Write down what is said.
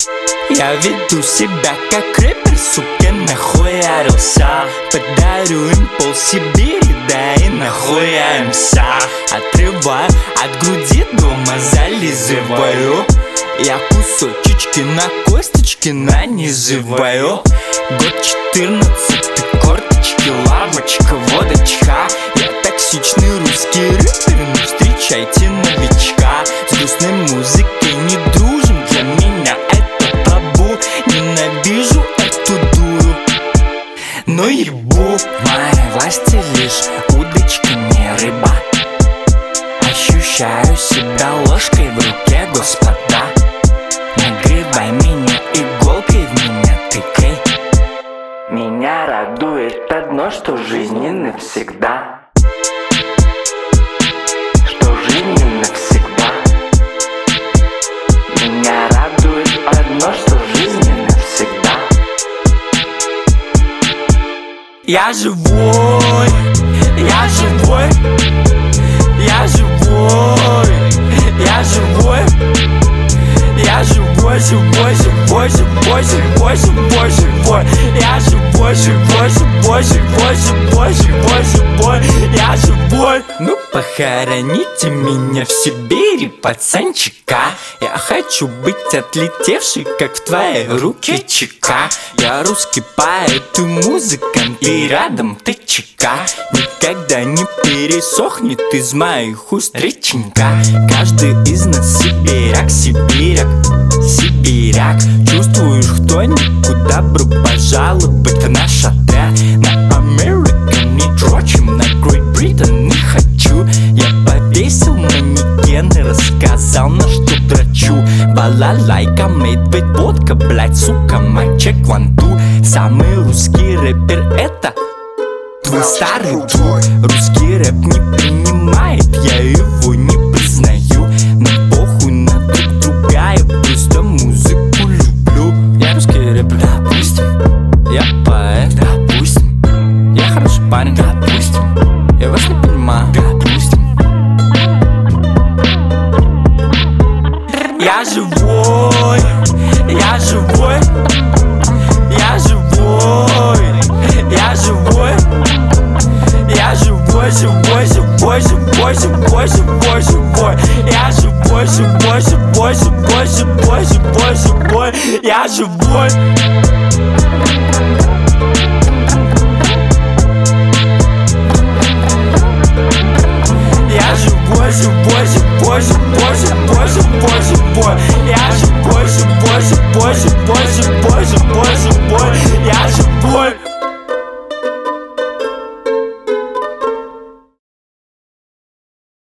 Я веду себя как рэпер, сука, нахуярился. Подарю им пол Сибири, да и нахуяемся. Отрываю от груди, дома зализываю. Я кусочечки на косточки нанизываю. Год 14, корточки, лавочка, водочка. Я токсичный русский рэпер, не встречайте новичка. С грустной музыкой не дружим, для меня это табу. Ненавижу эту дуру, но ебу. В моей власти лишь удочка, не рыба. Ощущаю себя ложкой в руке, господа. Нагревай меня иголкой, в меня тыкай. Меня радует одно, что в жизни навсегда. Что в жизни навсегда. Меня радует одно, что в жизни навсегда. Я живой, я живой, я живой, я живой. Я живой, живой, живой, живой, живой, живой, живой. Я живой, живой, живой, живой, живой, живой, живой. Я живой. Ну похороните меня в Сибири, пацанчика. Я хочу быть отлетевшей, как в твоей руке чека. Я русский поэт и музыкант, и рядом ты чека. Никогда не пересохнет из моих уст реченька. Каждый из нас сибиряк, сибиряк, сибиряк. Чувствуешь, кто никуда, добро пожаловать в наш отряд. На Америка не дрочим, на Great Britain не хочу. Я повесил манекены, рассказал, на что дрочу. Балалайка, мейдбейт, водка, блять, сука, мальчик, ванту. Самый русский рэпер это твой старый друг. Русский рэп не принимает, я его не признаю. Нам похуй на друг друга, я просто музыку люблю. Я русский рэпер, допустим. Я поэт, допустим. Я хороший парень, допустим. Я вас не понимаю, допустим. Я живой, я живой, я живой, я живой. Я живой, живой, живой, живой, живой, живой, живой. Я живой, живой, живой, живой, живой, живой, живой. Я живой. Я живой, живой, живой, живой, живой, живой, живой. Я живой, живой, живой, живой, живой, живой, живой.